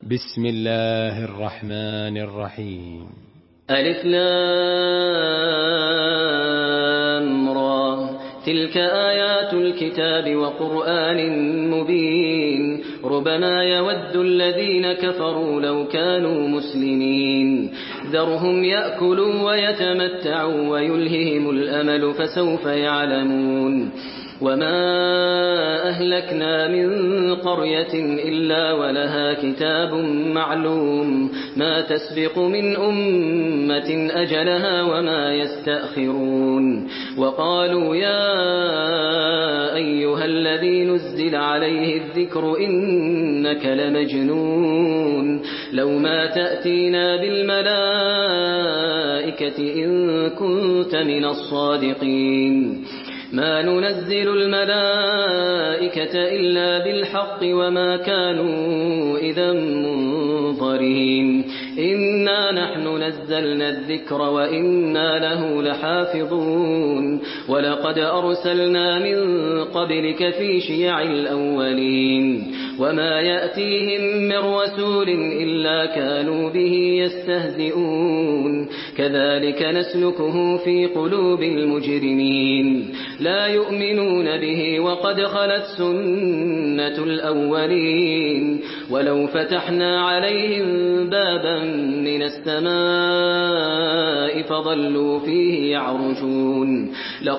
بسم الله الرحمن الرحيم. ألف لام را تلك آيات الكتاب وقرآن مبين ربما يود الذين كفروا لو كانوا مسلمين ذرهم يأكلوا ويتمتعوا ويلههم الأمل فسوف يعلمون وما أهلكنا من قرية إلا ولها كتاب معلوم ما تسبق من أمة أجلها وما يستأخرون وقالوا يا أيها الذي نزل عليه الذكر إنك لمجنون لو ما تأتينا بالملائكة إن كنت من الصادقين ما ننزل الملائكة إلا بالحق وما كانوا إذا منظرين إنا نحن نزلنا الذكر وإنا له لحافظون ولقد أرسلنا من قبلك في شيع الأولين وما يأتيهم من رسول إلا كانوا به يستهزئون كذلك نسلكه في قلوب المجرمين لا يؤمنون به وقد خلت سنة الأولين ولو فتحنا عليهم بابا من السماء فظلوا فيه يعرجون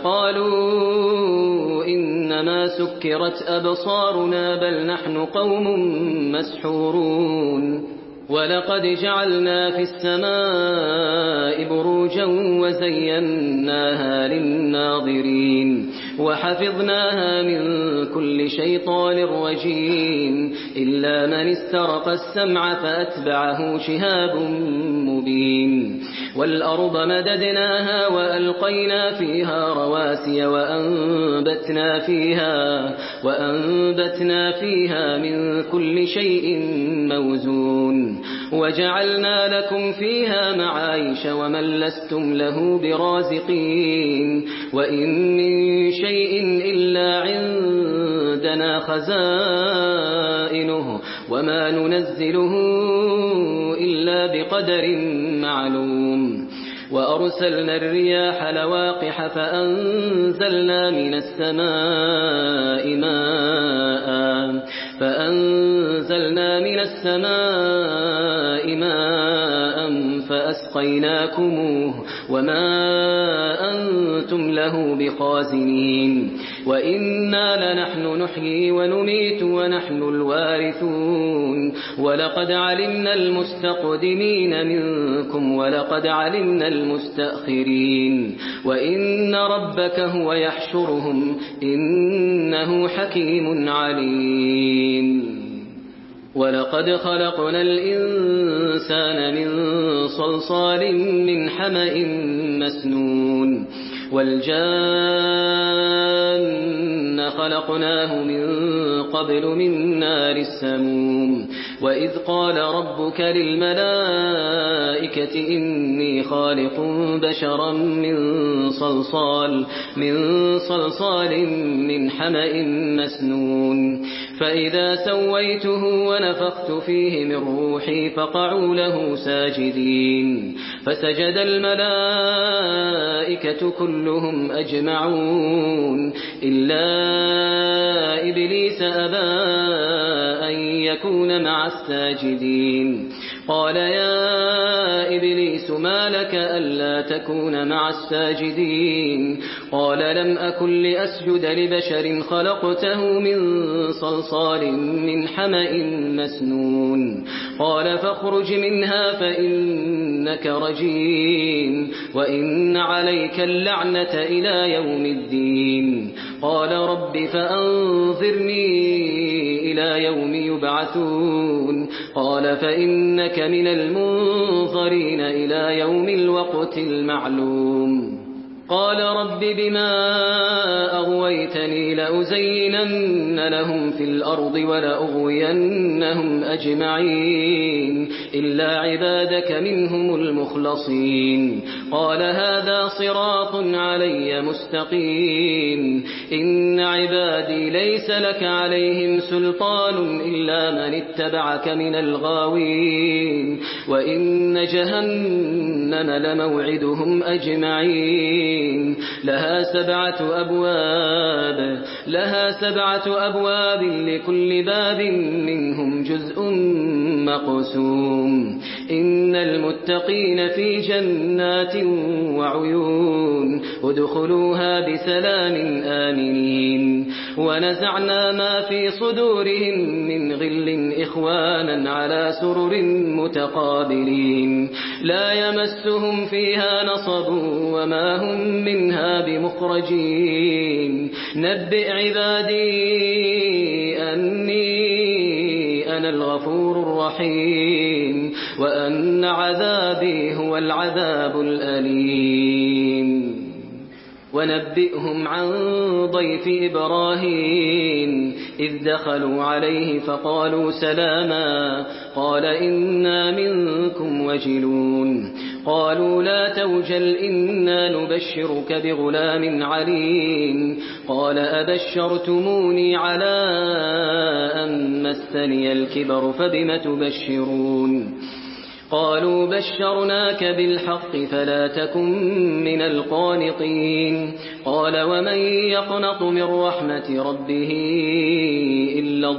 لقالوا إنما سكرت أبصارنا بل نحن قوم مسحورون ولقد جعلنا في السماء بروجا وزيناها للناظرين وحفظناها من كل شيطان رجيم إلا من استرق السمع فأتبعه شهاب مبين والأرض مددناها وألقينا فيها رواسي وأنبتنا فيها من كل شيء موزون وجعلنا لكم فيها معايش ومن لستم له برازقين وإن من شيء إلا عندنا خزائنه وما ننزله إلا بقدر معلوم وأرسلنا الرياح لواقح فأنزلنا من السماء ماء فأسقيناكموه وما أنتم له بخازنين وإنا لنحن نحيي ونميت ونحن الوارثون ولقد علمنا المستقدمين منكم ولقد علمنا المستأخرين وإن ربك هو يحشرهم إنه حكيم عليم ولقد خلقنا الإنسان من صلصال من حمأ مسنون والجان خلقناه من قبل من نار السموم وإذ قال ربك للملائكة إني خالق بشرا من صلصال من حمأ مسنون فإذا سويته ونفخت فيه من روحي فقعوا له ساجدين فسجد الملائكة كلهم أجمعون إلا إبليس أبى أن يكون مع الساجدين قال يا إبليس ما لك ألا تكون مع الساجدين قال لم أكن لأسجد لبشر خلقته من صلصال من حمأ مسنون قال فاخرج منها فإنك رجيم وإن عليك اللعنة إلى يوم الدين قال رب فأنظرني إلى يوم يبعثون قال فإنك من المنظرين إلى يوم الوقت المعلوم قال رب بما أغويتني لأزينن لهم في الأرض ولأغوينهم أجمعين إلا عبادك منهم المخلصين قال هذا صراط علي مستقيم إن عبادي ليس لك عليهم سلطان إلا من اتبعك من الغاوين وإن جهنم لموعدهم أجمعين لها سبعة أبواب لكل باب منهم جزء مقسوم إن المتقين في جنات وعيون ادخلوها بسلام آمنين ونزعنا ما في صدورهم من غل إخوانا على سرر متقابلين لا يمسهم فيها نصب وما هم منها بمخرجين نبئ عبادي أني أنا الغفور الرحيم وأن عذابي هو العذاب الأليم ونبئهم عن ضيف إبراهيم إذ دخلوا عليه فقالوا سلاما قال إنا منكم وجلون قالوا لا توجل إنا نبشرك بغلام عليم قال أبشرتموني على أن مسني الكبر فبم تبشرون قالوا بشرناك بالحق فلا تكن من القانطين قال ومن يقنط من رحمة ربه إلا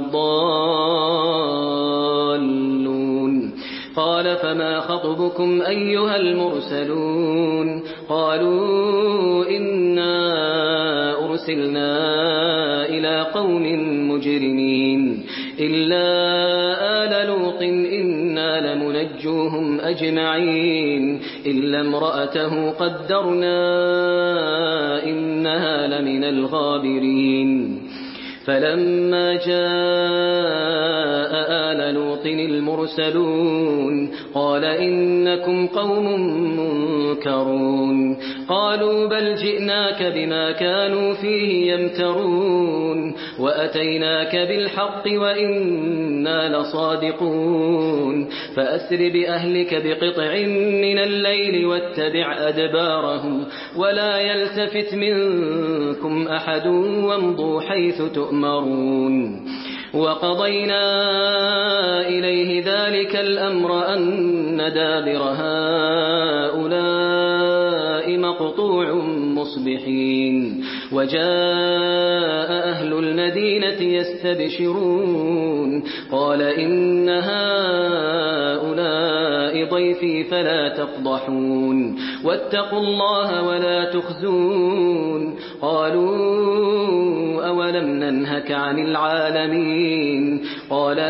الضالون قال فما خطبكم أيها المرسلون قالوا إنا أرسلنا إلى قوم مجرمين إلا آل لوط إنا لمنجوهم أجمعين إلا امرأته قدرنا إنها لمن الغابرين فلما جاء آل لوط المرسلون قال إنكم قوم منكرون قالوا بل جئناك بما كانوا فيه يمترون وأتيناك بالحق وإنا لصادقون فأسر بأهلك بقطع من الليل واتبع أدبارهم ولا يلتفت منكم أحد وامضوا حيث تؤمرون وقضينا إليه ذلك الأمر أن دابر هؤلاء مقطوع مصبحين وجاء أهل المدينة يستبشرون قال إن هؤلاء ضيفي فلا تفضحون واتقوا الله ولا تخزون قالوا أولم ننهك عن العالمين قال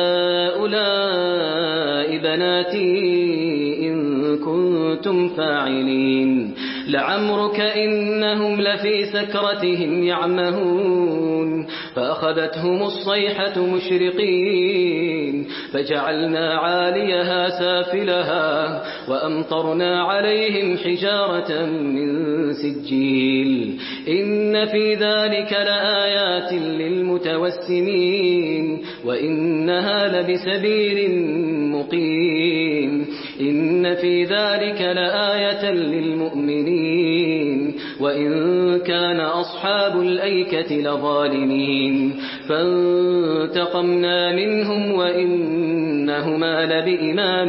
هؤلاء بناتي إن كنتم فاعلين لعمرك إنهم لفي سكرتهم يعمهون فأخذتهم الصيحة مشرقين فجعلنا عاليها سافلها وأمطرنا عليهم حجارة من سجيل إن في ذلك لآيات للمتوسمين وإنها لبسبيل مقيم إن في ذلك لآية للمؤمنين وإن كان أصحاب الأيكة لظالمين فانتقمنا منهم وإنهما لبإمام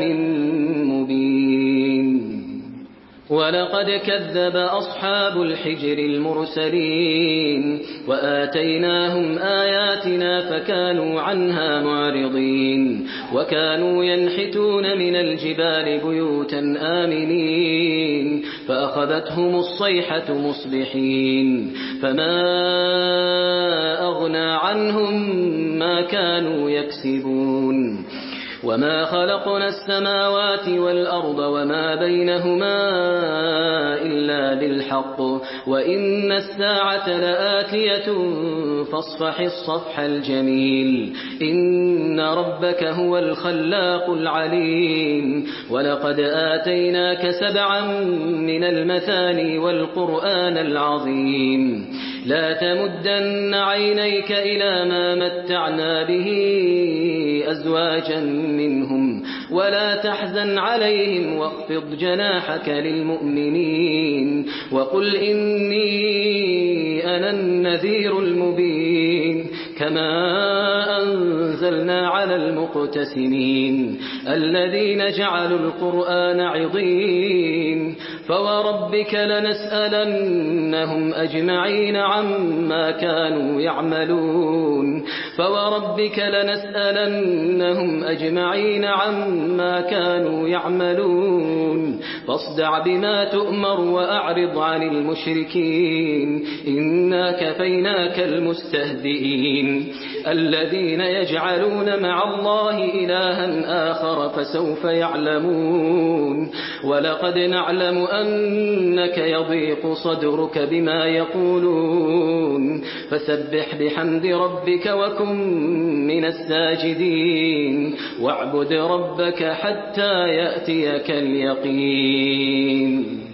مبين ولقد كذب أصحاب الحجر المرسلين وآتيناهم آياتنا فكانوا عنها معرضين وكانوا ينحتون من الجبال بيوتا آمنين فأخذتهم الصيحة مصبحين فما أغنى عنهم ما كانوا يكسبون وما خلقنا السماوات والأرض وما بينهما إلا بالحق وإن الساعة لآتية فاصفح الصفح الجميل إن ربك هو الخلاق العليم ولقد آتيناك 7 من المثاني والقرآن العظيم لا تمدن عينيك إلى ما متعنا به أزواجا منهم ولا تحزن عليهم واخفض جناحك للمؤمنين وقل إني أنا النذير المبين كما أنزلنا على المقتسمين الذين جعلوا القرآن عضين فوربك لنسألنهم أجمعين عما كانوا يعملون فاصدع بما تؤمر وأعرض عن المشركين إنا كفيناك المستهزئين الذين يجعلون مع الله إلها آخر فسوف يعلمون ولقد نعلم أنك يضيق صدرك بما يقولون فسبح بحمد ربك وكن من الساجدين واعبد ربك حتى يأتيك اليقين